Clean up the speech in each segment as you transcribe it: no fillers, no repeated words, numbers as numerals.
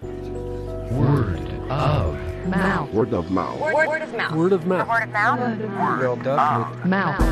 Word of mouth. Word of mouth. Word of mouth. Word of mouth. Word of mouth. Word of Mouth.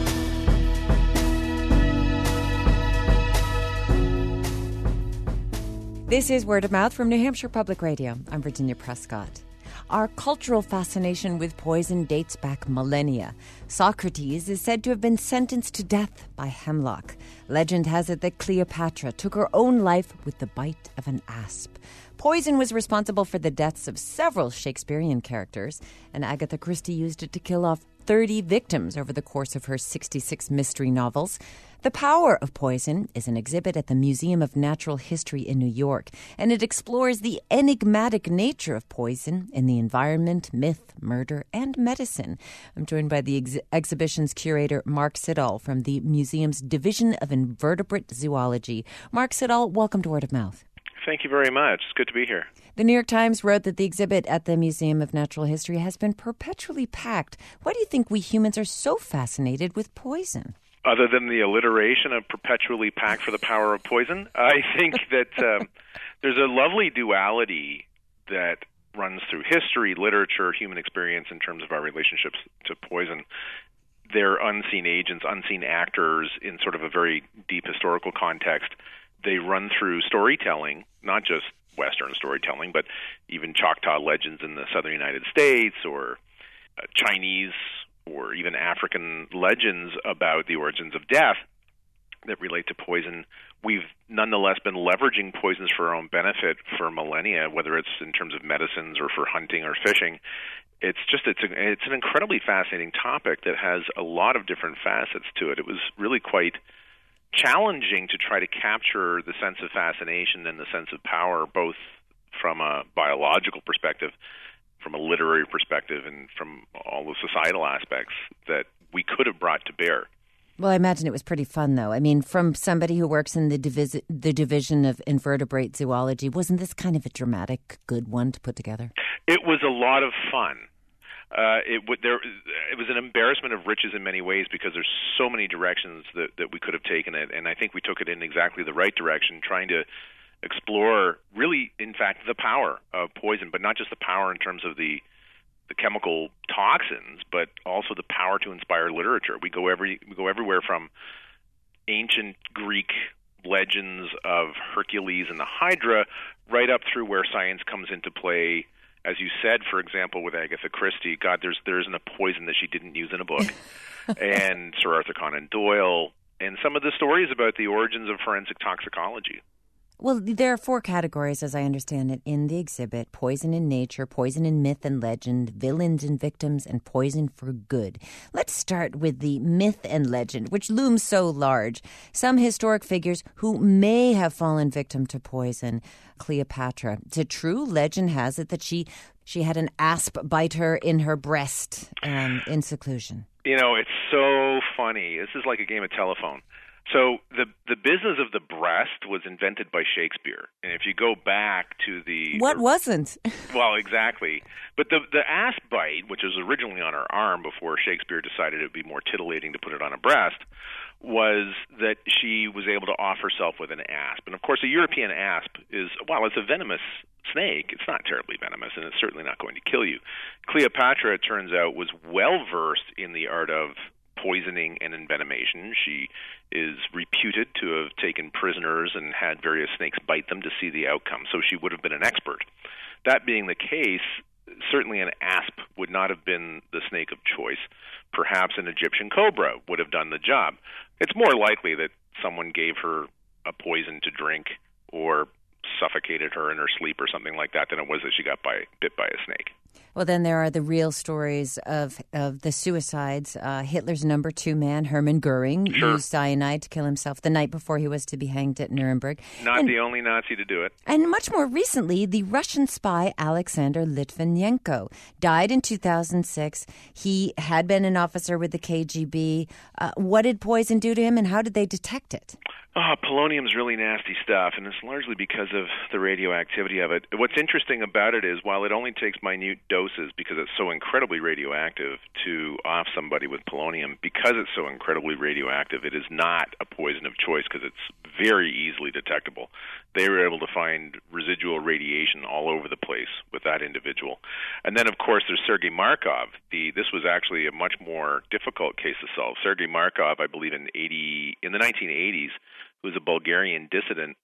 This is Word of Mouth from New Hampshire Public Radio. I'm Virginia Prescott. Our cultural fascination with poison dates back millennia. Socrates is said to have been sentenced to death by hemlock. Legend has it that Cleopatra took her own life with the bite of an asp. Poison was responsible for the deaths of several Shakespearean characters, and Agatha Christie used it to kill off 30 victims over the course of her 66 mystery novels. The Power of Poison is an exhibit at the Museum of Natural History in New York, and it explores the enigmatic nature of poison in the environment, myth, murder, and medicine. I'm joined by the exhibition's curator, Mark Siddall, from the museum's Division of Invertebrate Zoology. Mark Siddall, welcome to Word of Mouth. Thank you very much. It's good to be here. The New York Times wrote that the exhibit at the Museum of Natural History has been perpetually packed. Why do you think we humans are so fascinated with poison? Other than the alliteration of perpetually packed for the power of poison, I think that there's a lovely duality that runs through history, literature, human experience in terms of our relationships to poison. They're unseen agents, unseen actors in sort of a very deep historical context. They run through storytelling, not just Western storytelling, but even Choctaw legends in the southern United States or Chinese or even African legends about the origins of death that relate to poison. We've nonetheless been leveraging poisons for our own benefit for millennia, whether it's in terms of medicines or for hunting or fishing. It's an incredibly fascinating topic that has a lot of different facets to it. It was really quite challenging to try to capture the sense of fascination and the sense of power, both from a biological perspective, from a literary perspective, and from all the societal aspects that we could have brought to bear. Well, I imagine it was pretty fun, though. I mean, from somebody who works in the Division of Invertebrate Zoology, wasn't this kind of a dramatic, good one to put together? It was a lot of fun. It was an embarrassment of riches in many ways because there's so many directions that we could have taken it, and I think we took it in exactly the right direction, trying to explore really, in fact, the power of poison, but not just the power in terms of the chemical toxins, but also the power to inspire literature. We go everywhere from ancient Greek legends of Hercules and the Hydra right up through where science comes into play. As you said, for example, with Agatha Christie, God, there isn't a poison that she didn't use in a book. And Sir Arthur Conan Doyle, and some of the stories about the origins of forensic toxicology. Well, there are 4 categories, as I understand it, in the exhibit: poison in nature, poison in myth and legend, villains and victims, and poison for good. Let's start with the myth and legend, which looms so large. Some historic figures who may have fallen victim to poison. Cleopatra. The true legend has it that she had an asp bite her in her breast in seclusion. You know, it's so funny. This is like a game of telephone. So the business of the breast was invented by Shakespeare. And if you go back to the... What wasn't? Well, exactly. But the asp bite, which was originally on her arm before Shakespeare decided it would be more titillating to put it on a breast, was that she was able to off herself with an asp. And, of course, a European asp is, while it's a venomous snake, it's not terribly venomous, and it's certainly not going to kill you. Cleopatra, it turns out, was well-versed in the art of poisoning and envenomation. She is reputed to have taken prisoners and had various snakes bite them to see the outcome, so she would have been an expert. That being the case, certainly an asp would not have been the snake of choice. Perhaps an Egyptian cobra would have done the job. It's more likely that someone gave her a poison to drink or suffocated her in her sleep or something like that than it was that she got bit by a snake. Well, then there are the real stories of the suicides. Hitler's number 2 man, Hermann Goering, used cyanide to kill himself the night before he was to be hanged at Nuremberg. Not the only Nazi to do it. And much more recently, the Russian spy Alexander Litvinenko died in 2006. He had been an officer with the KGB. What did poison do to him, and how did they detect it? Polonium's really nasty stuff, and it's largely because of the radioactivity of it. What's interesting about it is, while it only takes minute doses doses, because it's so incredibly radioactive, to off somebody with polonium. Because it's so incredibly radioactive, it is not a poison of choice because it's very easily detectable. They were able to find residual radiation all over the place with that individual. And then, of course, there's Sergei Markov. This was actually a much more difficult case to solve. Sergei Markov, I believe in the 1980s, who was a Bulgarian dissident,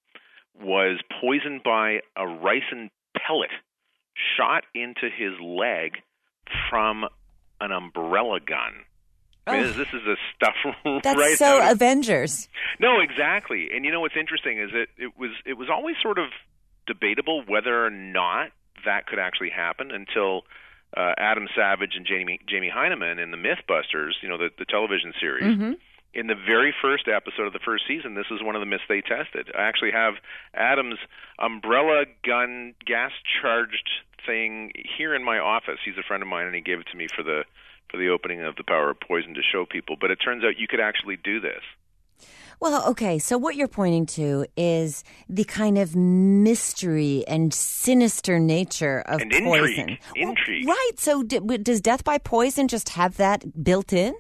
was poisoned by a ricin pellet shot into his leg from an umbrella gun. I mean, this is the stuff That's right so out of Avengers. No, exactly. And you know what's interesting is that it was always sort of debatable whether or not that could actually happen until Adam Savage and Jamie Heineman in the Mythbusters, the television series. Mm-hmm. In the very first episode of the first season, this is one of the myths they tested. I actually have Adam's umbrella gun gas-charged thing here in my office. He's a friend of mine, and he gave it to me for the opening of The Power of Poison to show people. But it turns out you could actually do this. Well, okay, so what you're pointing to is the kind of mystery and sinister nature of and poison. Intrigue. Well, right, so does death by poison just have that built in?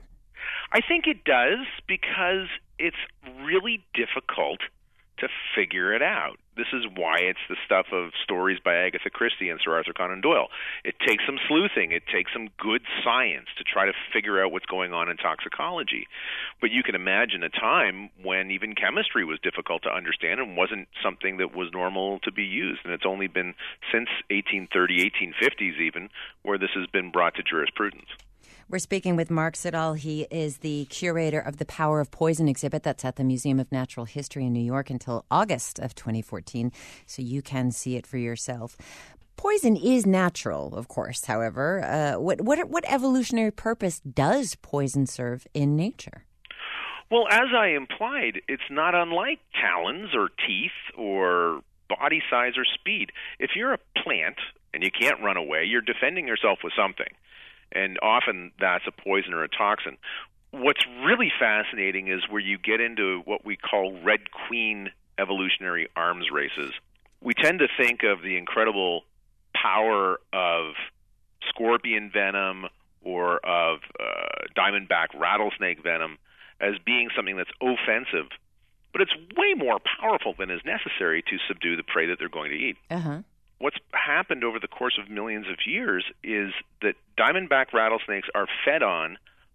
I think it does, because it's really difficult to figure it out. This is why it's the stuff of stories by Agatha Christie and Sir Arthur Conan Doyle. It takes some sleuthing. It takes some good science to try to figure out what's going on in toxicology. But you can imagine a time when even chemistry was difficult to understand and wasn't something that was normal to be used. And it's only been since 1830, 1850s even, where this has been brought to jurisprudence. We're speaking with Mark Siddall. He is the curator of the Power of Poison exhibit that's at the Museum of Natural History in New York until August of 2014, so you can see it for yourself. Poison is natural, of course, however. What evolutionary purpose does poison serve in nature? Well, as I implied, it's not unlike talons or teeth or body size or speed. If you're a plant and you can't run away, you're defending yourself with something. And often that's a poison or a toxin. What's really fascinating is where you get into what we call Red Queen evolutionary arms races. We tend to think of the incredible power of scorpion venom or of diamondback rattlesnake venom as being something that's offensive. But it's way more powerful than is necessary to subdue the prey that they're going to eat. Uh-huh. What's happened over the course of millions of years is that diamondback rattlesnakes are fed on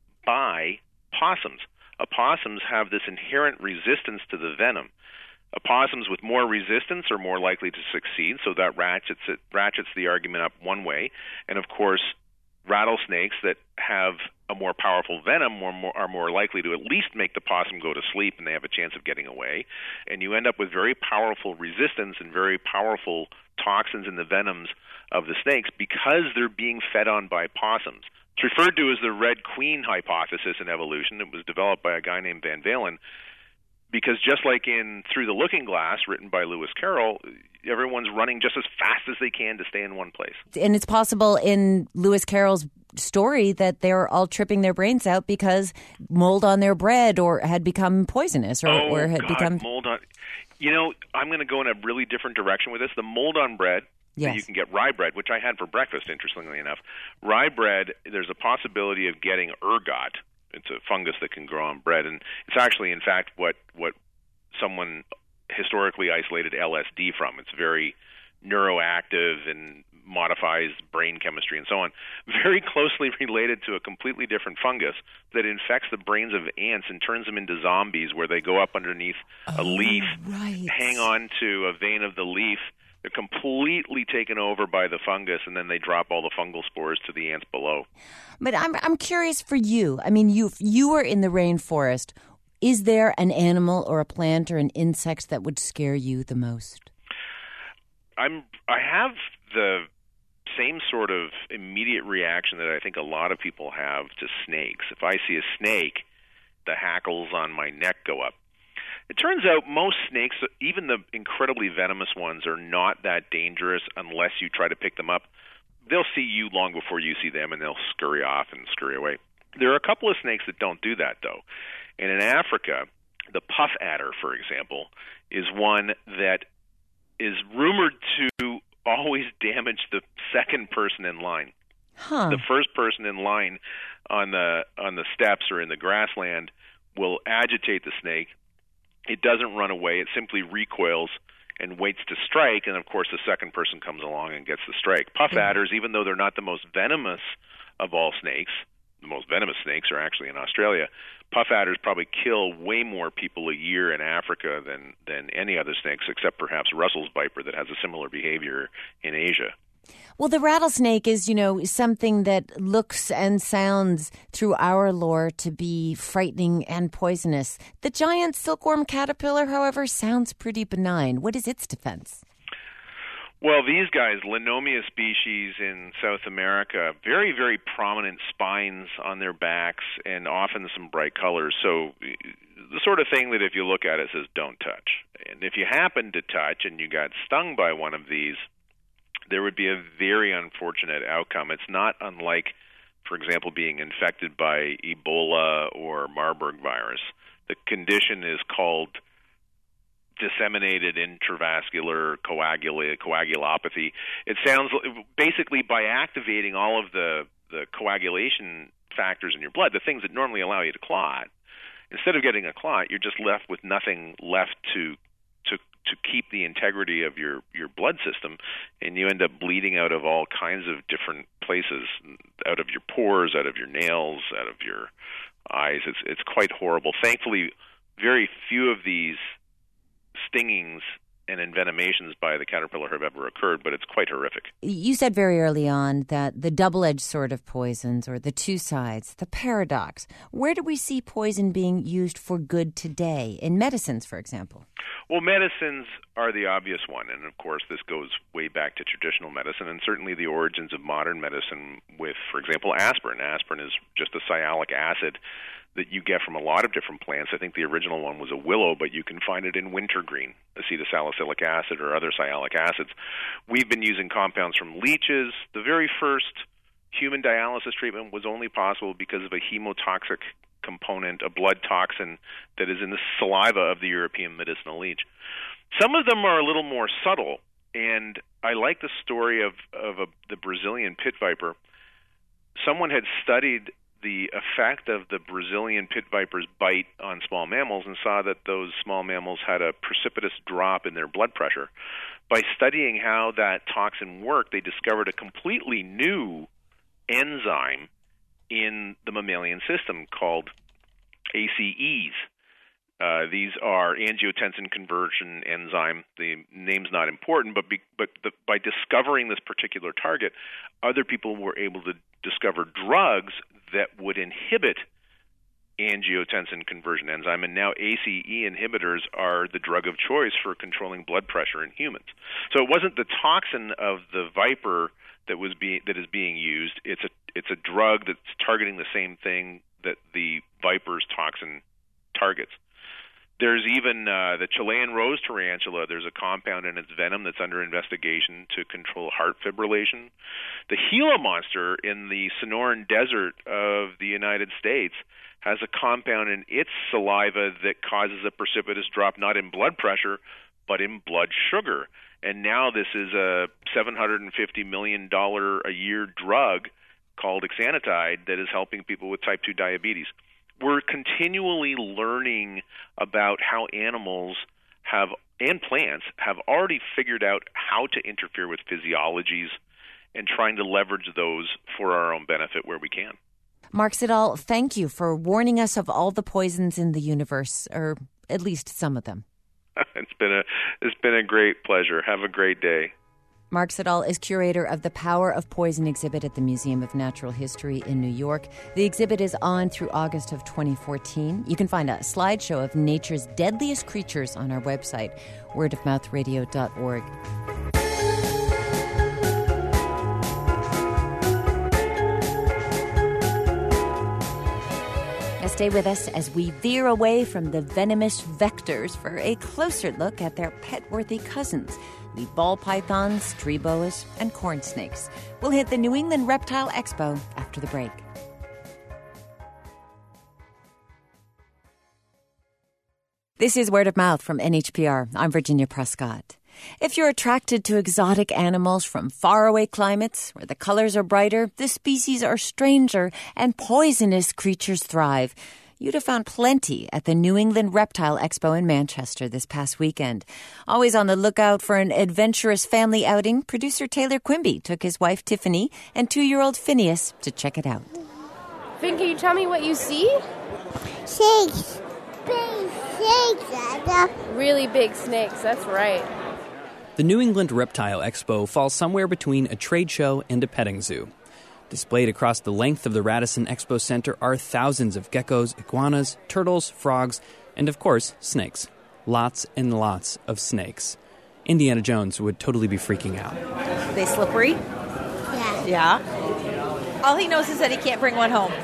by possums. Opossums have this inherent resistance to the venom. Opossums with more resistance are more likely to succeed, so that ratchets the argument up one way. And of course, rattlesnakes that have a more powerful venom are more likely to at least make the possum go to sleep, and they have a chance of getting away. And you end up with very powerful resistance and very powerful toxins in the venoms of the snakes because they're being fed on by possums. It's referred to as the Red Queen hypothesis in evolution. It was developed by a guy named Van Valen, because just like in Through the Looking Glass, written by Lewis Carroll, everyone's running just as fast as they can to stay in one place. And it's possible in Lewis Carroll's story that they're all tripping their brains out because mold on their bread or had become poisonous or had become mold on. I'm going to go in a really different direction with this. The mold on bread, yes. You can get rye bread, which I had for breakfast, interestingly enough. Rye bread, there's a possibility of getting ergot. It's a fungus that can grow on bread, and it's actually, in fact, what someone historically isolated LSD from. It's very neuroactive and modifies brain chemistry and so on. Very closely related to a completely different fungus that infects the brains of ants and turns them into zombies, where they go up underneath a leaf, right. hang on to a vein of the leaf. They're completely taken over by the fungus, and then they drop all the fungal spores to the ants below. But I'm curious for you. I mean, you were in the rainforest. Is there an animal or a plant or an insect that would scare you the most? I have the same sort of immediate reaction that I think a lot of people have to snakes. If I see a snake, the hackles on my neck go up. It turns out most snakes, even the incredibly venomous ones, are not that dangerous unless you try to pick them up. They'll see you long before you see them, and they'll scurry off and scurry away. There are a couple of snakes that don't do that, though. And in Africa, the puff adder, for example, is one that is rumored to always damage the second person in line. The first person in line on the steps or in the grassland will agitate the snake. It doesn't run away. It simply recoils and waits to strike, and of course the second person comes along and gets the strike. Puff adders, even though they're not the most venomous of all snakes, the most venomous snakes are actually in Australia, puff adders probably kill way more people a year in Africa than any other snakes, except perhaps Russell's viper that has a similar behavior in Asia. Well, the rattlesnake is, something that looks and sounds through our lore to be frightening and poisonous. The giant silkworm caterpillar, however, sounds pretty benign. What is its defense? Well, these guys, Lenomia species in South America, very, very prominent spines on their backs and often some bright colors. So the sort of thing that if you look at it says, don't touch. And if you happen to touch and you got stung by one of these, there would be a very unfortunate outcome. It's not unlike, for example, being infected by Ebola or Marburg virus. The condition is called disseminated intravascular coagulopathy. It sounds basically by activating all of the coagulation factors in your blood, the things that normally allow you to clot. Instead of getting a clot, you're just left with nothing left to keep the integrity of your blood system, and you end up bleeding out of all kinds of different places, out of your pores, out of your nails, out of your eyes. It's quite horrible. Thankfully, very few of these stingings and envenomations by the caterpillar have ever occurred, but it's quite horrific. You said very early on that the double-edged sword of poisons, or the two sides, the paradox. Where do we see poison being used for good today, in medicines, for example? Well, medicines are the obvious one, and of course this goes way back to traditional medicine, and certainly the origins of modern medicine with, for example, aspirin. Aspirin is just a sialic acid that you get from a lot of different plants. I think the original one was a willow, but you can find it in wintergreen, acetylsalicylic acid or other sialic acids. We've been using compounds from leeches. The very first human dialysis treatment was only possible because of a hemotoxic component, a blood toxin that is in the saliva of the European medicinal leech. Some of them are a little more subtle, and I like the story of the Brazilian pit viper. Someone had studied the effect of the Brazilian pit viper's bite on small mammals and saw that those small mammals had a precipitous drop in their blood pressure. By studying how that toxin worked, they discovered a completely new enzyme in the mammalian system called ACEs. These are angiotensin conversion enzyme. The name's not important, but by discovering this particular target, other people were able to discover drugs that would inhibit angiotensin conversion enzyme, and now ACE inhibitors are the drug of choice for controlling blood pressure in humans. So it wasn't the toxin of the viper that is being used. It's a drug that's targeting the same thing that the viper's toxin targets. There's even the Chilean rose tarantula. There's a compound in its venom that's under investigation to control heart fibrillation. The Gila monster in the Sonoran Desert of the United States has a compound in its saliva that causes a precipitous drop not in blood pressure, but in blood sugar. And now this is a $750 million a year drug called exenatide that is helping people with type 2 diabetes. We're continually learning about how animals and plants have already figured out how to interfere with physiologies and trying to leverage those for our own benefit where we can. Mark Siddall, thank you for warning us of all the poisons in the universe, or at least some of them. It's been a great pleasure. Have a great day. Mark Siddall is curator of the Power of Poison exhibit at the Museum of Natural History in New York. The exhibit is on through August of 2014. You can find a slideshow of nature's deadliest creatures on our website, wordofmouthradio.org. Stay with us as we veer away from the venomous vectors for a closer look at their pet-worthy cousins, the ball pythons, tree boas, and corn snakes. We'll hit the New England Reptile Expo after the break. This is Word of Mouth from NHPR. I'm Virginia Prescott. If you're attracted to exotic animals from faraway climates where the colors are brighter, the species are stranger, and poisonous creatures thrive, you'd have found plenty at the New England Reptile Expo in Manchester this past weekend. Always on the lookout for an adventurous family outing, producer Taylor Quimby took his wife Tiffany and 2-year-old Phineas to check it out. Finn, can you tell me what you see? Snakes. Big snakes, Dada. Really big snakes, that's right. The New England Reptile Expo falls somewhere between a trade show and a petting zoo. Displayed across the length of the Radisson Expo Center are thousands of geckos, iguanas, turtles, frogs, and of course, snakes. Lots and lots of snakes. Indiana Jones would totally be freaking out. They slippery? Yeah. Yeah. All he knows is that he can't bring one home.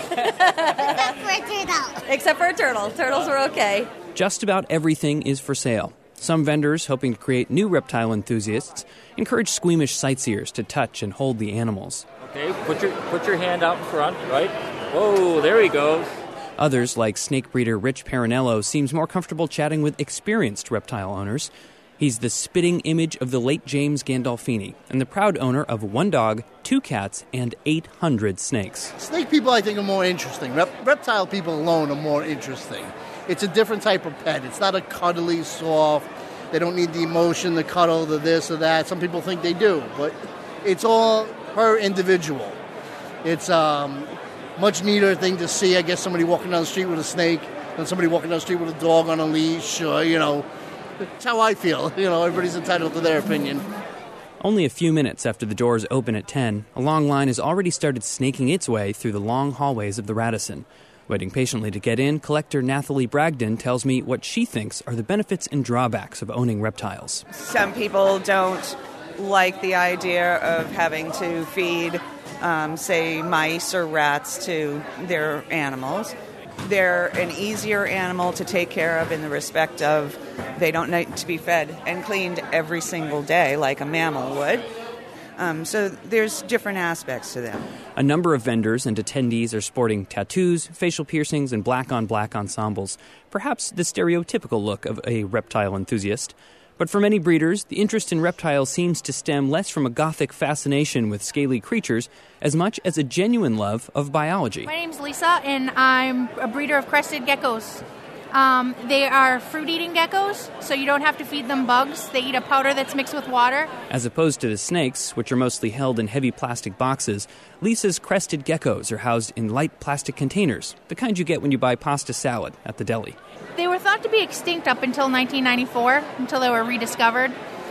Except for a turtle. Except for a turtle. Turtles are okay. Just about everything is for sale. Some vendors, hoping to create new reptile enthusiasts, encourage squeamish sightseers to touch and hold the animals. Okay, put your hand out in front, right? Whoa, there he goes. Others, like snake breeder Rich Parinello, seems more comfortable chatting with experienced reptile owners. He's the spitting image of the late James Gandolfini and the proud owner of 1 dog, 2 cats, and 800 snakes. Snake people, I think, are more interesting. Reptile people alone are more interesting. It's a different type of pet. It's not a cuddly, soft. They don't need the emotion, the cuddle, the this or that. Some people think they do, but it's all per individual. It's much neater thing to see, I guess, somebody walking down the street with a snake than somebody walking down the street with a dog on a leash, or, It's how I feel. Everybody's entitled to their opinion. Only a few minutes after the doors open at 10, a long line has already started snaking its way through the long hallways of the Radisson. Waiting patiently to get in, collector Nathalie Bragdon tells me what she thinks are the benefits and drawbacks of owning reptiles. Some people don't like the idea of having to feed, say, mice or rats to their animals. They're an easier animal to take care of in the respect of they don't need to be fed and cleaned every single day like a mammal would. So there's different aspects to them. A number of vendors and attendees are sporting tattoos, facial piercings, and black-on-black ensembles, perhaps the stereotypical look of a reptile enthusiast. But for many breeders, the interest in reptiles seems to stem less from a gothic fascination with scaly creatures as much as a genuine love of biology. My name's Lisa, and I'm a breeder of crested geckos. They are fruit-eating geckos, so you don't have to feed them bugs. They eat a powder that's mixed with water. As opposed to the snakes, which are mostly held in heavy plastic boxes, Lisa's crested geckos are housed in light plastic containers, the kind you get when you buy pasta salad at the deli. They were thought to be extinct up until 1994, until they were rediscovered.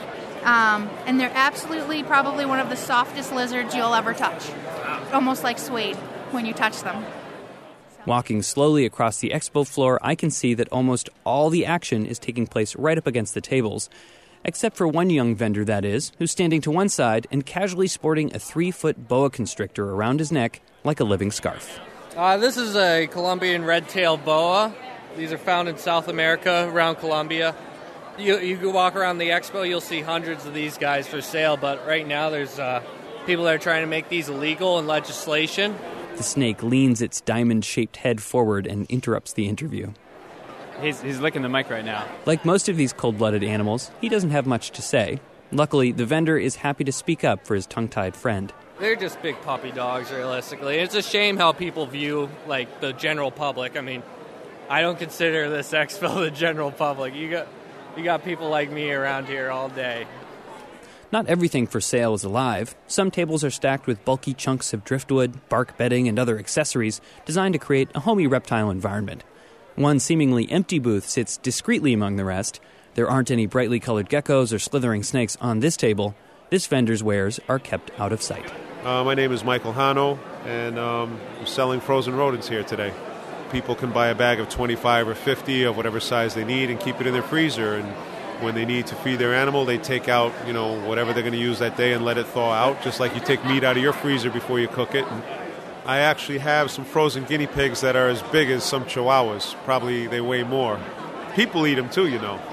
And they're absolutely probably one of the softest lizards you'll ever touch. Almost like suede when you touch them. Walking slowly across the expo floor, I can see that almost all the action is taking place right up against the tables, except for one young vendor, that is, who's standing to one side and casually sporting a 3-foot boa constrictor around his neck like a living scarf. This is a Colombian red-tailed boa. These are found in South America, around Colombia. You can walk around the expo, you'll see hundreds of these guys for sale, but right now there's people that are trying to make these illegal in legislation. The snake leans its diamond-shaped head forward and interrupts the interview. He's licking the mic right now. Like most of these cold-blooded animals, he doesn't have much to say. Luckily, the vendor is happy to speak up for his tongue-tied friend. They're just big puppy dogs, realistically. It's a shame how people view, the general public. I mean, I don't consider this expo the general public. You got people like me around here all day. Not everything for sale is alive. Some tables are stacked with bulky chunks of driftwood, bark bedding, and other accessories designed to create a homey reptile environment. One seemingly empty booth sits discreetly among the rest. There aren't any brightly colored geckos or slithering snakes on this table. This vendor's wares are kept out of sight. My name is Michael Hano, and I'm selling frozen rodents here today. People can buy a bag of 25 or 50 of whatever size they need and keep it in their freezer, and when they need to feed their animal, they take out, whatever they're going to use that day and let it thaw out, just like you take meat out of your freezer before you cook it. And I actually have some frozen guinea pigs that are as big as some chihuahuas. Probably they weigh more. People eat them too,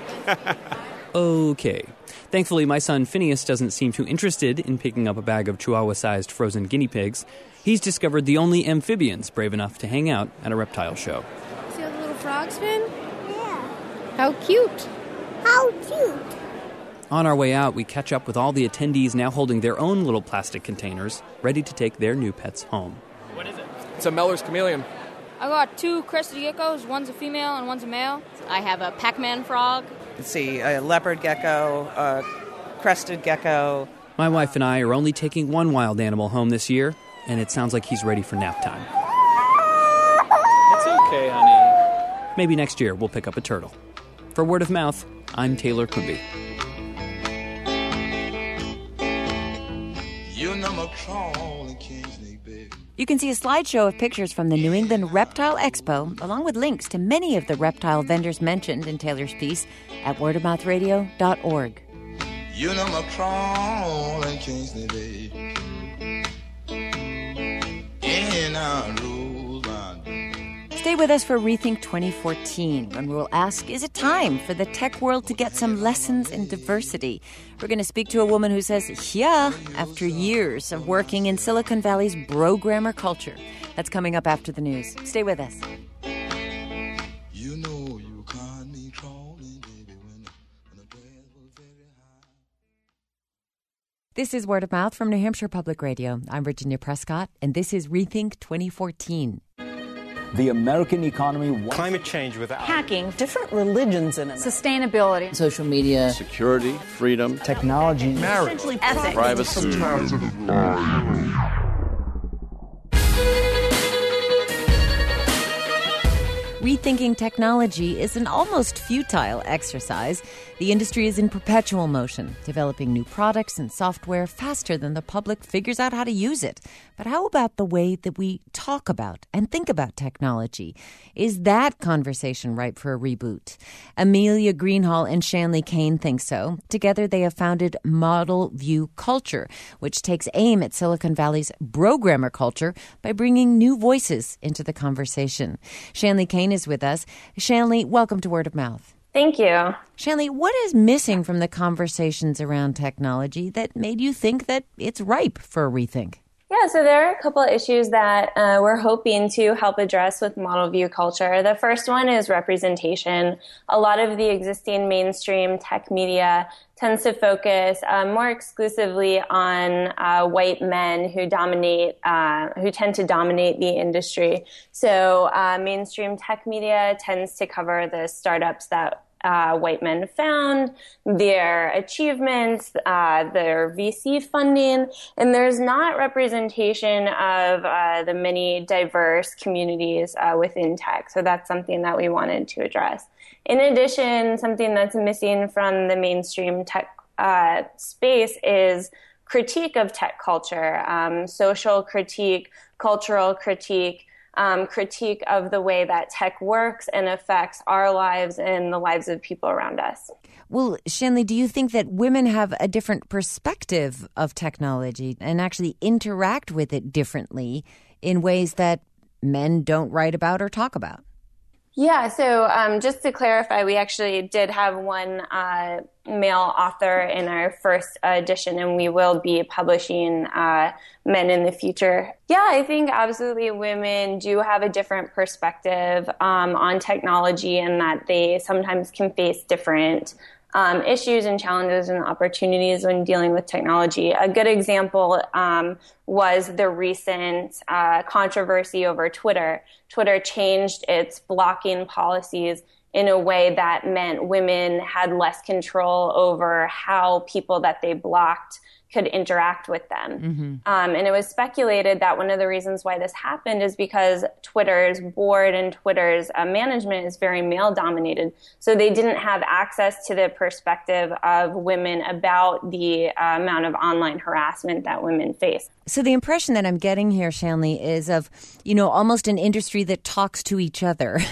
Okay. Thankfully, my son Phineas doesn't seem too interested in picking up a bag of chihuahua-sized frozen guinea pigs. He's discovered the only amphibians brave enough to hang out at a reptile show. See all the little frogs, Finn? Yeah. How cute. How cute. On our way out, we catch up with all the attendees now holding their own little plastic containers, ready to take their new pets home. What is it? It's a Meller's chameleon. I got 2 crested geckos. One's a female and one's a male. I have a Pac-Man frog. Let's see, a leopard gecko, a crested gecko. My wife and I are only taking one wild animal home this year, and it sounds like he's ready for nap time. It's okay, honey. Maybe next year we'll pick up a turtle. For Word of Mouth, I'm Taylor Quimby. You can see a slideshow of pictures from the New England Reptile Expo, along with links to many of the reptile vendors mentioned in Taylor's piece at wordofmouthradio.org. You know my crawling Kingsley Bay. In our Stay with us for Rethink 2014, when we will ask, is it time for the tech world to get some lessons in diversity? We're going to speak to a woman who says, yeah, after years of working in Silicon Valley's bro-grammar culture. That's coming up after the news. Stay with us. You know you caught me crawling, baby, when the grass was very high. This is Word of Mouth from New Hampshire Public Radio. I'm Virginia Prescott, and this is Rethink 2014. The American economy. Climate change without. Hacking. Different religions in it. Sustainability. Social media. Security. Freedom. Technology. Marriage. Ethics. Privacy. Rethinking technology is an almost futile exercise. The industry is in perpetual motion, developing new products and software faster than the public figures out how to use it. But how about the way that we talk about and think about technology? Is that conversation ripe for a reboot? Amelia Greenhall and Shanley Kane think so. Together they have founded Model View Culture, which takes aim at Silicon Valley's bro-grammar culture by bringing new voices into the conversation. Shanley Kane is with us. Shanley, welcome to Word of Mouth. Thank you. Shanley, what is missing from the conversations around technology that made you think that it's ripe for a rethink? Yeah, so there are a couple of issues that we're hoping to help address with Model View Culture. The first one is representation. A lot of the existing mainstream tech media tends to focus more exclusively on white men who tend to dominate the industry. So mainstream tech media tends to cover the startups that white men found, their achievements, their VC funding, and there's not representation of the many diverse communities within tech. So that's something that we wanted to address. In addition, something that's missing from the mainstream tech space is critique of tech culture, social critique, cultural critique, critique of the way that tech works and affects our lives and the lives of people around us. Well, Shanley, do you think that women have a different perspective of technology and actually interact with it differently in ways that men don't write about or talk about? Yeah, so just to clarify, we actually did have one male author in our first edition, and we will be publishing men in the future. Yeah, I think absolutely women do have a different perspective on technology, and that they sometimes can face different issues and challenges and opportunities when dealing with technology. A good example was the recent controversy over Twitter. Twitter changed its blocking policies in a way that meant women had less control over how people that they blocked could interact with them. Mm-hmm. And it was speculated that one of the reasons why this happened is because Twitter's board and Twitter's management is very male-dominated. So they didn't have access to the perspective of women about the amount of online harassment that women face. So the impression that I'm getting here, Shanley, is of, almost an industry that talks to each other,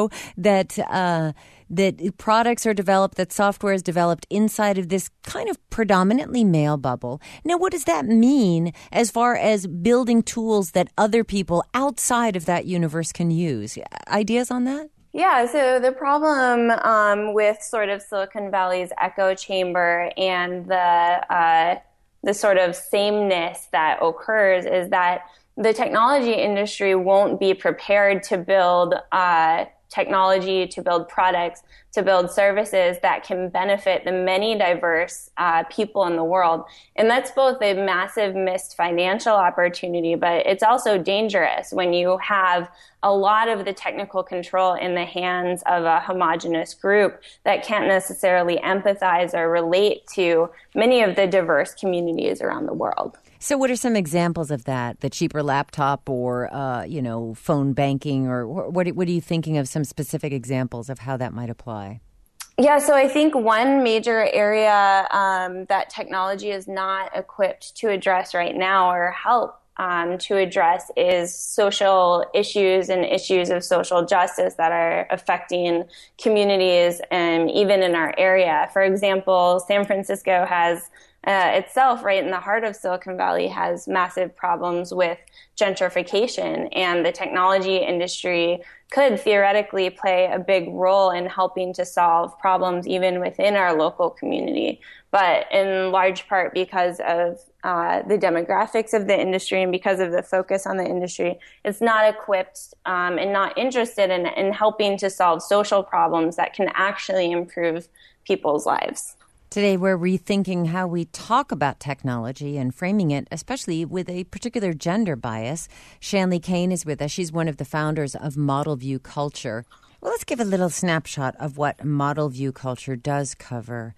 that products are developed, that software is developed inside of this kind of predominantly male bubble. Now, what does that mean as far as building tools that other people outside of that universe can use? Ideas on that? Yeah, so the problem with sort of Silicon Valley's echo chamber and the sort of sameness that occurs is that the technology industry won't be prepared to build technology, to build products, to build services that can benefit the many diverse people in the world. And that's both a massive missed financial opportunity, but it's also dangerous when you have a lot of the technical control in the hands of a homogenous group that can't necessarily empathize or relate to many of the diverse communities around the world. So what are some examples of that? The cheaper laptop or, phone banking, or what are you thinking of some specific examples of how that might apply? Yeah, so I think one major area that technology is not equipped to address right now or help to address is social issues and issues of social justice that are affecting communities and even in our area. For example, San Francisco has itself, right in the heart of Silicon Valley, has massive problems with gentrification, and the technology industry could theoretically play a big role in helping to solve problems even within our local community. But in large part because of the demographics of the industry and because of the focus on the industry, it's not equipped and not interested in helping to solve social problems that can actually improve people's lives. Today, we're rethinking how we talk about technology and framing it, especially with a particular gender bias. Shanley Kane is with us. She's one of the founders of Model View Culture. Well, let's give a little snapshot of what Model View Culture does cover.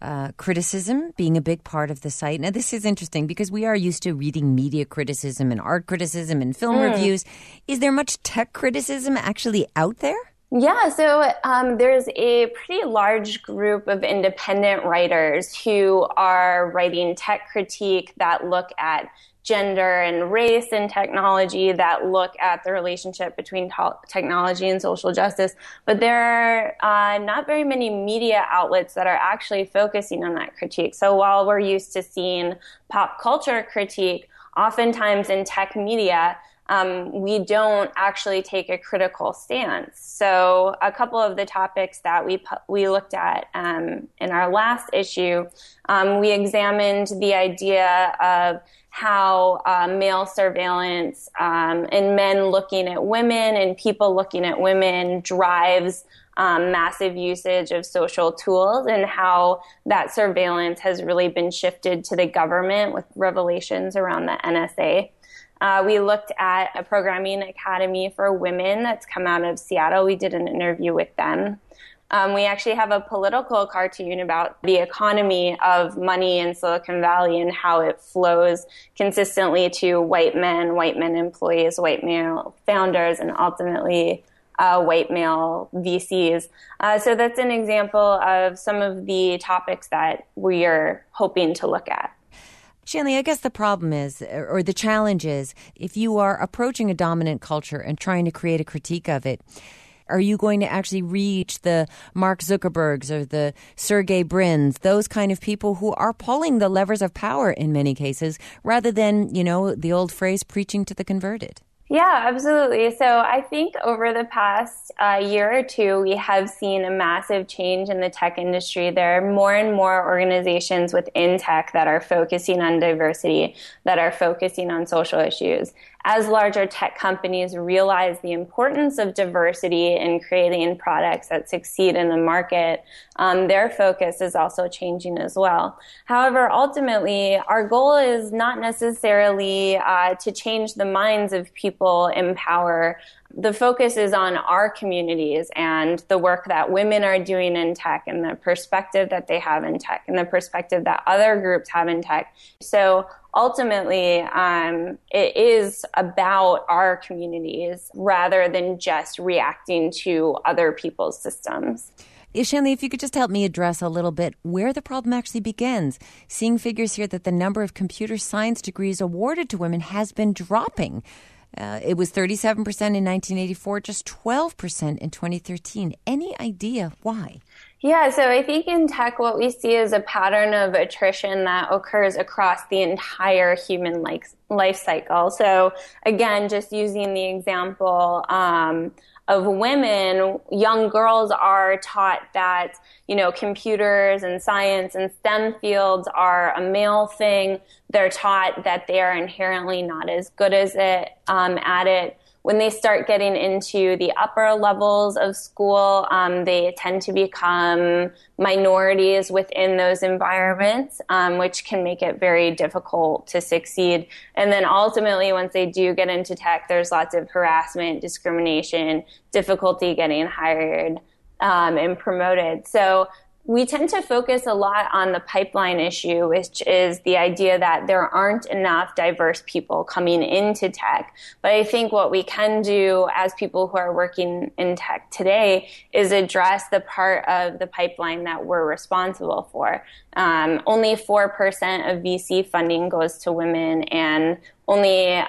Criticism being a big part of the site. Now, this is interesting because we are used to reading media criticism and art criticism and film reviews. Is there much tech criticism actually out there? Yeah, so there's a pretty large group of independent writers who are writing tech critique that look at gender and race and technology, that look at the relationship between technology and social justice. But there are not very many media outlets that are actually focusing on that critique. So while we're used to seeing pop culture critique, oftentimes in tech media, we don't actually take a critical stance. So a couple of the topics that we looked at in our last issue, we examined the idea of how male surveillance and men looking at women and people looking at women drives massive usage of social tools, and how that surveillance has really been shifted to the government with revelations around the NSA. We looked at a programming academy for women that's come out of Seattle. We did an interview with them. We actually have a political cartoon about the economy of money in Silicon Valley and how it flows consistently to white men employees, white male founders, and ultimately white male VCs. So that's an example of some of the topics that we are hoping to look at. Shanley, I guess the problem is, or the challenge is, if you are approaching a dominant culture and trying to create a critique of it, are you going to actually reach the Mark Zuckerbergs or the Sergey Brins, those kind of people who are pulling the levers of power in many cases, rather than, the old phrase, preaching to the converted? Yeah, absolutely. So I think over the past year or two, we have seen a massive change in the tech industry. There are more and more organizations within tech that are focusing on diversity, that are focusing on social issues. As larger tech companies realize the importance of diversity in creating products that succeed in the market, their focus is also changing as well. However, ultimately, our goal is not necessarily to change the minds of people in power. The focus is on our communities and the work that women are doing in tech and the perspective that they have in tech and the perspective that other groups have in tech. So ultimately, it is about our communities rather than just reacting to other people's systems. Shanley, if you could just help me address a little bit where the problem actually begins. Seeing figures here that the number of computer science degrees awarded to women has been dropping. It was 37% in 1984, just 12% in 2013. Any idea why? Yeah, so I think in tech what we see is a pattern of attrition that occurs across the entire human life cycle. So again, just using the example of women, young girls are taught that, computers and science and STEM fields are a male thing. They're taught that they are inherently not as good as at it. when they start getting into the upper levels of school, they tend to become minorities within those environments, which can make it very difficult to succeed. And then ultimately, once they do get into tech, there's lots of harassment, discrimination, difficulty getting hired and promoted. So we tend to focus a lot on the pipeline issue, which is the idea that there aren't enough diverse people coming into tech. But I think what we can do as people who are working in tech today is address the part of the pipeline that we're responsible for. Only 4% of VC funding goes to women, and only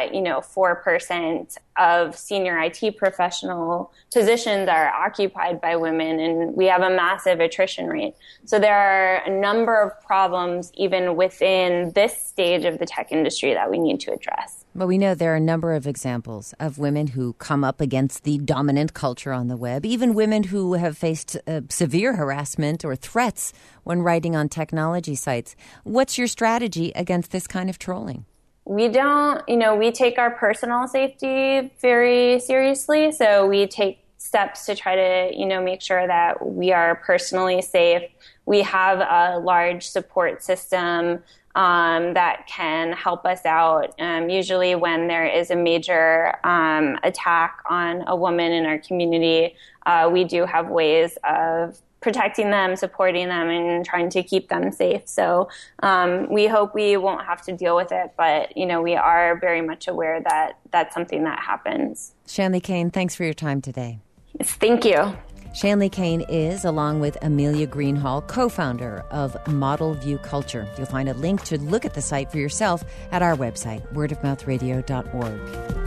4% of senior IT professional positions are occupied by women, and we have a massive attrition rate. So there are a number of problems even within this stage of the tech industry that we need to address. But we know there are a number of examples of women who come up against the dominant culture on the web, even women who have faced severe harassment or threats when writing on technology sites. What's your strategy against this kind of trolling? We don't, we take our personal safety very seriously. So we take steps to try to, make sure that we are personally safe. We have a large support system that can help us out. Usually when there is a major attack on a woman in our community, we do have ways of protecting them, supporting them, and trying to keep them safe. So we hope we won't have to deal with it, but we are very much aware that that's something that happens. Shanley Kane, thanks for your time today. Yes, thank you. Shanley Kane is, along with Amelia Greenhall, co-founder of Model View Culture. You'll find a link to look at the site for yourself at our website, wordofmouthradio.org.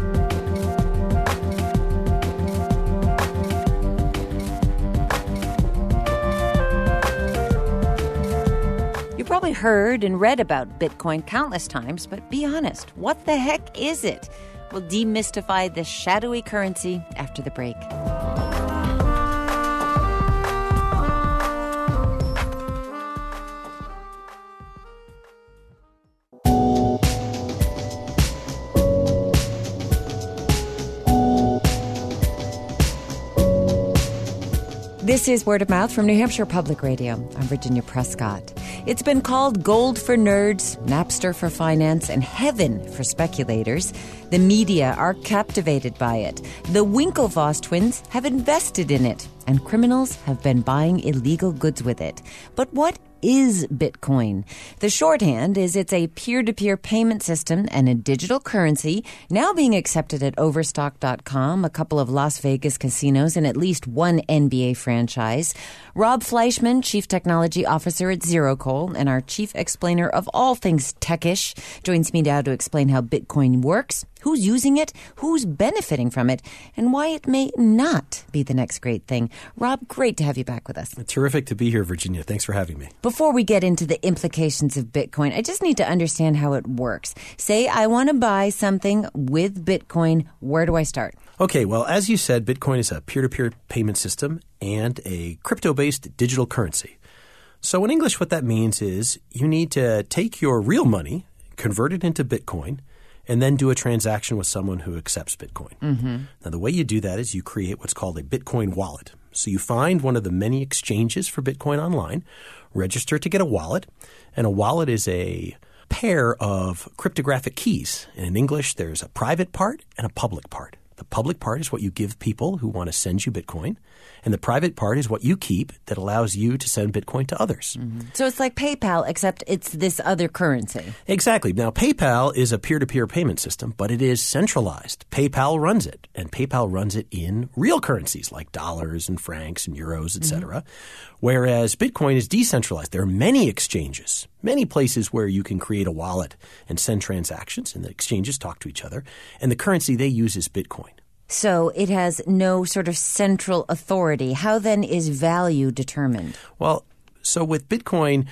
You've probably heard and read about Bitcoin countless times, but be honest, what the heck is it? We'll demystify this shadowy currency after the break. This is Word of Mouth from New Hampshire Public Radio. I'm Virginia Prescott. It's been called gold for nerds, Napster for finance, and heaven for speculators. The media are captivated by it. The Winklevoss twins have invested in it, and criminals have been buying illegal goods with it. But what is Bitcoin? The shorthand is it's a peer-to-peer payment system and a digital currency now being accepted at Overstock.com, a couple of Las Vegas casinos, and at least one NBA franchise. Rob Fleischman, Chief Technology Officer at ZeroCoal and our chief explainer of all things techish, joins me now to explain how Bitcoin works, who's using it, who's benefiting from it, and why it may not be the next great thing. Rob, great to have you back with us. Terrific to be here, Virginia. Thanks for having me. Before we get into the implications of Bitcoin, I just need to understand how it works. Say I want to buy something with Bitcoin. Where do I start? Okay, well, as you said, Bitcoin is a peer-to-peer payment system and a crypto-based digital currency. So in English, what that means is you need to take your real money, convert it into Bitcoin, and then do a transaction with someone who accepts Bitcoin. Mm-hmm. Now, the way you do that is you create what's called a Bitcoin wallet. So you find one of the many exchanges for Bitcoin online, register to get a wallet, and a wallet is a pair of cryptographic keys. And in English, there's a private part and a public part. The public part is what you give people who want to send you Bitcoin, and the private part is what you keep that allows you to send Bitcoin to others. Mm-hmm. So it's like PayPal, except it's this other currency. Exactly. Now, PayPal is a peer-to-peer payment system, but it is centralized. PayPal runs it, and PayPal runs it in real currencies like dollars and francs and euros, etc., whereas Bitcoin is decentralized. There are many exchanges, many places where you can create a wallet and send transactions, and the exchanges talk to each other, and the currency they use is Bitcoin. So it has no sort of central authority. How then is value determined? Well, so with Bitcoin,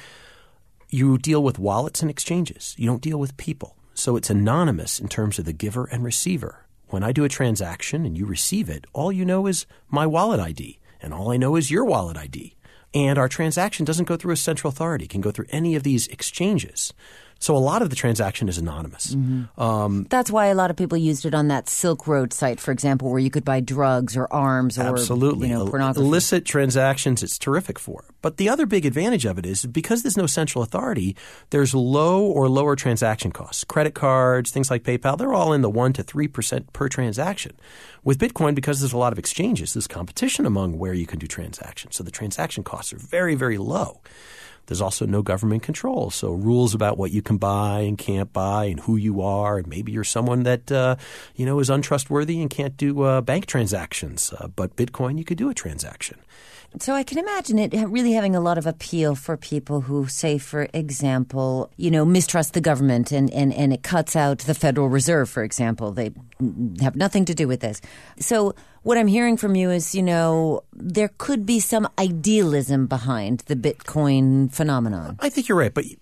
you deal with wallets and exchanges. You don't deal with people. So it's anonymous in terms of the giver and receiver. When I do a transaction and you receive it, all you know is my wallet ID, and all I know is your wallet ID. And our transaction doesn't go through a central authority. It can go through any of these exchanges. So a lot of the transaction is anonymous. That's why a lot of people used it on that Silk Road site, for example, where you could buy drugs or arms or Absolutely. Pornography. Illicit transactions, it's terrific for. But the other big advantage of it is because there's no central authority, there's low or lower transaction costs. Credit cards, things like PayPal, they're all in the 1% to 3% per transaction. With Bitcoin, because there's a lot of exchanges, there's competition among where you can do transactions. So the transaction costs are very, very low. There's also no government control, so rules about what you can buy and can't buy and who you are, and maybe you're someone that is untrustworthy and can't do bank transactions. But Bitcoin, you could do a transaction. So I can imagine it really having a lot of appeal for people who, say, for example, mistrust the government and it cuts out the Federal Reserve, for example. They have nothing to do with this. So what I'm hearing from you is, there could be some idealism behind the Bitcoin phenomenon. I think you're right. But,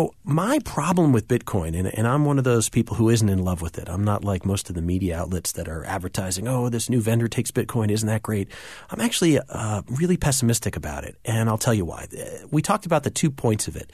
my problem with Bitcoin, and I'm one of those people who isn't in love with it. I'm not like most of the media outlets that are advertising, oh, this new vendor takes Bitcoin. Isn't that great? I'm actually really pessimistic about it. And I'll tell you why. We talked about the 2 points of it.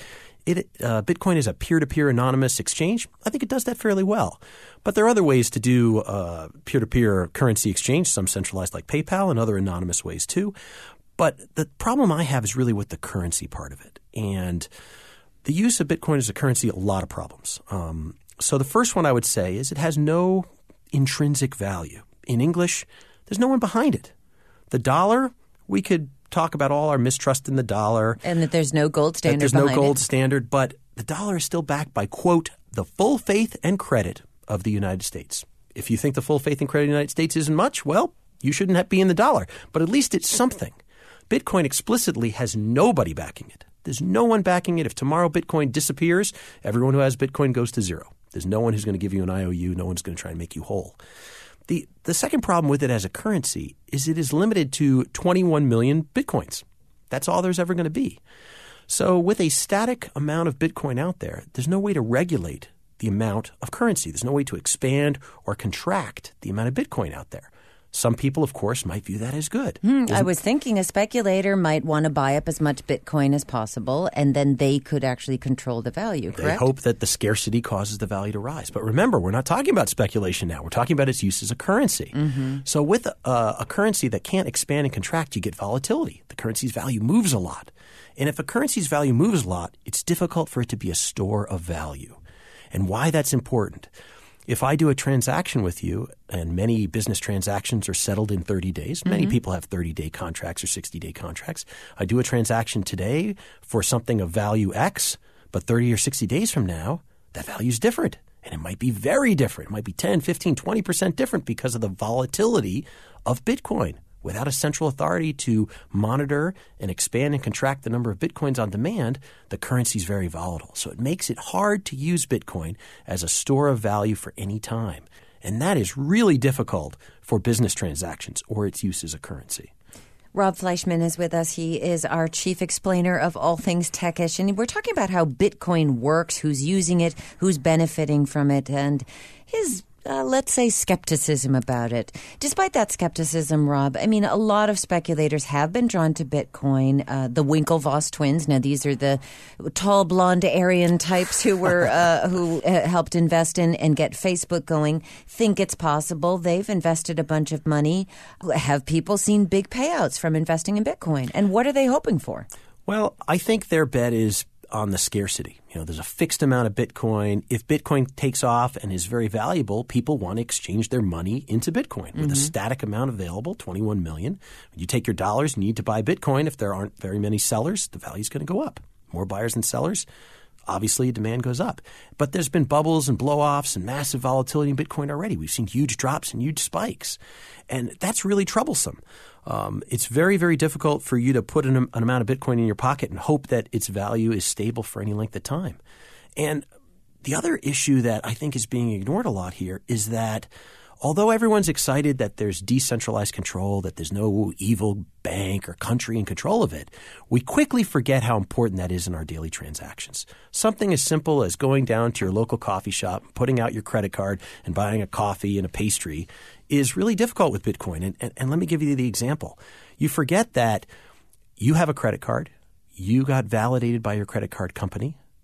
Bitcoin is a peer-to-peer anonymous exchange. I think it does that fairly well. But there are other ways to do peer-to-peer currency exchange, some centralized like PayPal and other anonymous ways too. But the problem I have is really with the currency part of it. And the use of Bitcoin as a currency, a lot of problems. So the first one I would say is it has no intrinsic value. In English, there's no one behind it. The dollar, we could talk about all our mistrust in the dollar. And that there's no gold standard behind it. There's no gold standard, but the dollar is still backed by, quote, the full faith and credit of the United States. If you think the full faith and credit of the United States isn't much, well, you shouldn't be in the dollar. But at least it's something. Bitcoin explicitly has nobody backing it. There's no one backing it. If tomorrow Bitcoin disappears, everyone who has Bitcoin goes to zero. There's no one who's going to give you an IOU. No one's going to try and make you whole. The second problem with it as a currency is it is limited to 21 million Bitcoins. That's all there's ever going to be. So with a static amount of Bitcoin out there, there's no way to regulate the amount of currency. There's no way to expand or contract the amount of Bitcoin out there. Some people, of course, might view that as good. I was thinking a speculator might want to buy up as much Bitcoin as possible, and then they could actually control the value, correct? They hope that the scarcity causes the value to rise. But remember, we're not talking about speculation now. We're talking about its use as a currency. So with a currency that can't expand and contract, you get volatility. The currency's value moves a lot. And if a currency's value moves a lot, it's difficult for it to be a store of value. And why that's important. If I do a transaction with you, and many business transactions are settled in 30 days, many people have 30-day contracts or 60-day contracts. I do a transaction today for something of value X, but 30 or 60 days from now, that value is different. And it might be very different. It might be 10, 15, 20% different because of the volatility of Bitcoin. Without a central authority to monitor and expand and contract the number of Bitcoins on demand, the currency is very volatile. So it makes it hard to use Bitcoin as a store of value for any time. And that is really difficult for business transactions or its use as a currency. Rob Fleischman is with us. He is our chief explainer of all things tech-ish. And we're talking about how Bitcoin works, who's using it, who's benefiting from it, and his let's say, skepticism about it. Despite that skepticism, Rob, I mean, a lot of speculators have been drawn to Bitcoin. The Winklevoss twins, now these are the tall, blonde Aryan types who were who helped invest in and get Facebook going, think it's possible. They've invested a bunch of money. Have people seen big payouts from investing in Bitcoin? And what are they hoping for? Well, I think their bet is on the scarcity. You know, there's a fixed amount of Bitcoin. If Bitcoin takes off and is very valuable, people want to exchange their money into Bitcoin. With a static amount available, 21 million, when you take your dollars and you need to buy Bitcoin, if there aren't very many sellers, the value is going to go up. More buyers than sellers, obviously demand goes up. But there's been bubbles and blow-offs and massive volatility in Bitcoin already. We've seen huge drops and huge spikes. And that's really troublesome. It's very, very difficult for you to put an amount of Bitcoin in your pocket and hope that its value is stable for any length of time. And the other issue that I think is being ignored a lot here is that although everyone's excited that there's decentralized control, that there's no evil bank or country in control of it, we quickly forget how important that is in our daily transactions. Something as simple as going down to your local coffee shop, putting out your credit card and buying a coffee and a pastry is really difficult with Bitcoin. And let me give you the example. You forget that you have a credit card. You got validated by your credit card company.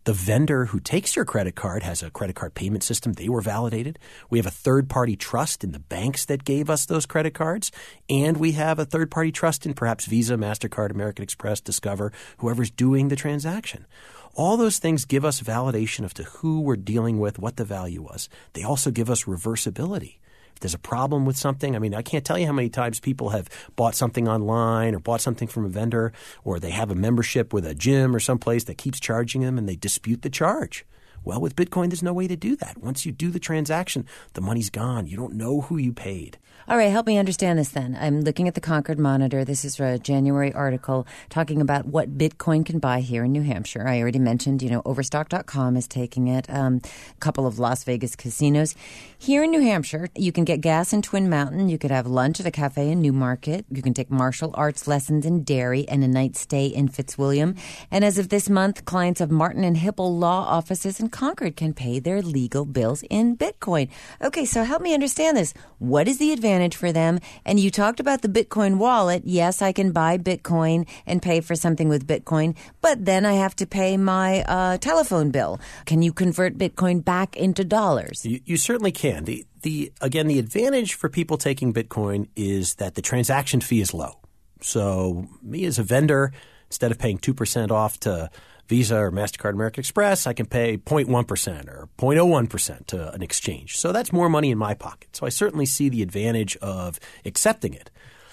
The vendor who takes your credit card has a credit card payment system. They were validated. We have a third-party trust in the banks that gave us those credit cards. And we have a third-party trust in perhaps Visa, MasterCard, American Express, Discover, whoever's doing the transaction. All those things give us validation of to who we're dealing with, what the value was. They also give us reversibility. If there's a problem with something, I mean, I can't tell you how many times people have bought something online or bought something from a vendor, or they have a membership with a gym or someplace that keeps charging them and they dispute the charge. Well, with Bitcoin, there's no way to do that. Once you do the transaction, the money's gone. You don't know who you paid. All right, help me understand this then. I'm looking at the Concord Monitor. This is a January article talking about what Bitcoin can buy here in New Hampshire. I already mentioned, Overstock.com is taking it, a couple of Las Vegas casinos. Here in New Hampshire, you can get gas in Twin Mountain. You could have lunch at a cafe in Newmarket. You can take martial arts lessons in Derry and a night stay in Fitzwilliam. And as of this month, clients of Martin and Hipple law offices in Concord can pay their legal bills in Bitcoin. Okay, so help me understand this. What is the advantage for them? And you talked about the Bitcoin wallet. Yes, I can buy Bitcoin and pay for something with Bitcoin, but then I have to pay my telephone bill. Can you convert Bitcoin back into dollars? You certainly can. The advantage for people taking Bitcoin is that the transaction fee is low. So me as a vendor, instead of paying 2% off to Visa or MasterCard, American Express, I can pay 0.1% or 0.01% to an exchange. So that's more money in my pocket. So I certainly see the advantage of accepting it.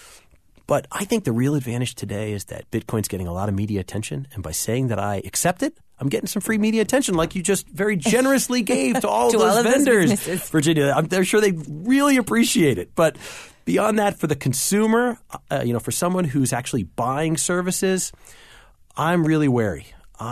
But I think the real advantage today is that Bitcoin's getting a lot of media attention. And by saying that I accept it, I'm getting some free media attention like you just very generously gave to all those vendors, Virginia. I'm sure they really appreciate it. But beyond that, for the consumer, for someone who's actually buying services, I'm really wary.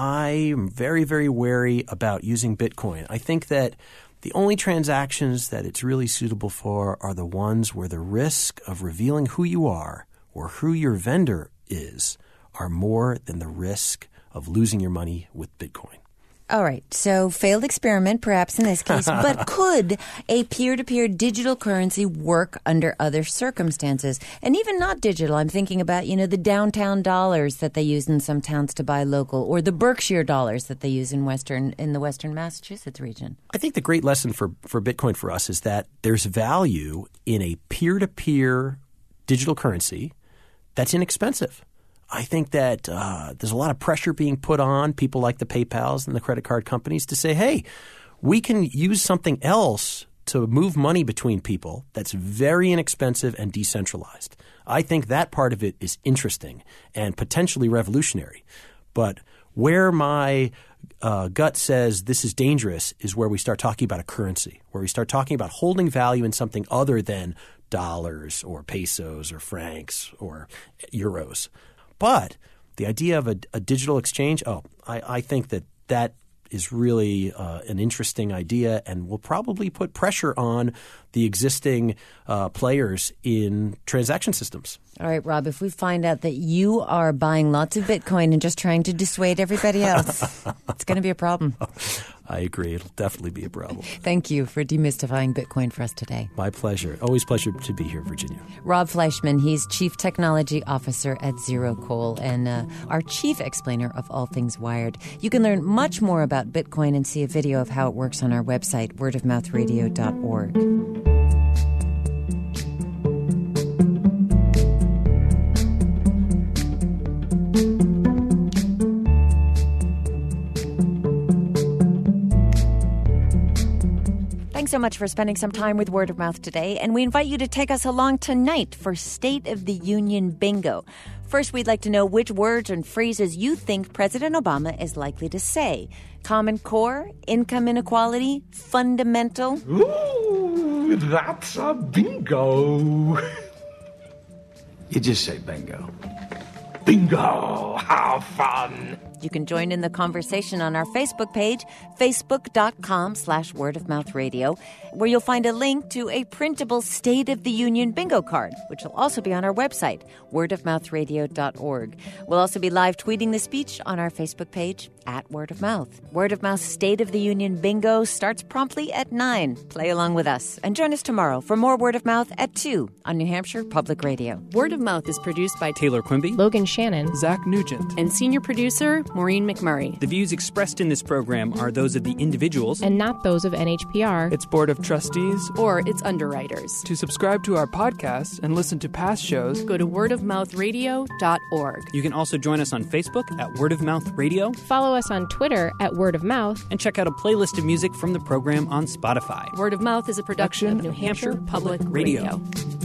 I'm very, very wary about using Bitcoin. I think that the only transactions that it's really suitable for are the ones where the risk of revealing who you are or who your vendor is are more than the risk of losing your money with Bitcoin. All right. So failed experiment, perhaps in this case, but could a peer-to-peer digital currency work under other circumstances? And even not digital. I'm thinking about, the downtown dollars that they use in some towns to buy local, or the Berkshire dollars that they use in the Western Massachusetts region. I think the great lesson for Bitcoin for us is that there's value in a peer-to-peer digital currency that's inexpensive. I think that there's a lot of pressure being put on people like the PayPals and the credit card companies to say, hey, we can use something else to move money between people that's very inexpensive and decentralized. I think that part of it is interesting and potentially revolutionary. But where my gut says this is dangerous is where we start talking about a currency, where we start talking about holding value in something other than dollars or pesos or francs or euros. But the idea of a digital exchange, I think that is really an interesting idea and will probably put pressure on the existing players in transaction systems. All right, Rob, if we find out that you are buying lots of Bitcoin and just trying to dissuade everybody else, it's going to be a problem. I agree. It'll definitely be a problem. Thank you for demystifying Bitcoin for us today. My pleasure. Always pleasure to be here, Virginia. Rob Fleischman, he's Chief Technology Officer at ZeroCoal and our chief explainer of all things Wired. You can learn much more about Bitcoin and see a video of how it works on our website, wordofmouthradio.org. Thanks so much for spending some time with Word of Mouth today, and we invite you to take us along tonight for State of the Union Bingo. First, we'd like to know which words and phrases you think President Obama is likely to say. Common Core, income inequality, fundamental. Ooh, that's a bingo. You just say bingo. Bingo! How fun! You can join in the conversation on our Facebook page, facebook.com/wordofmouthradio, where you'll find a link to a printable State of the Union bingo card, which will also be on our website, wordofmouthradio.org. We'll also be live tweeting the speech on our Facebook page, @WordOfMouth. Word of Mouth State of the Union bingo starts promptly at 9. Play along with us. And join us tomorrow for more Word of Mouth at 2 on New Hampshire Public Radio. Word of Mouth is produced by Taylor Quimby, Logan Shannon, Zach Nugent, and senior producer Maureen McMurray. The views expressed in this program are those of the individuals And not those of NHPR, its Board of Trustees, or its underwriters. To subscribe to our podcast and listen to past shows, Go to wordofmouthradio.org. You can also join us on Facebook at Word of Mouth Radio. Follow us on Twitter at Word of Mouth. And check out a playlist of music from the program on Spotify. Word of Mouth is a production of New Hampshire Public Radio.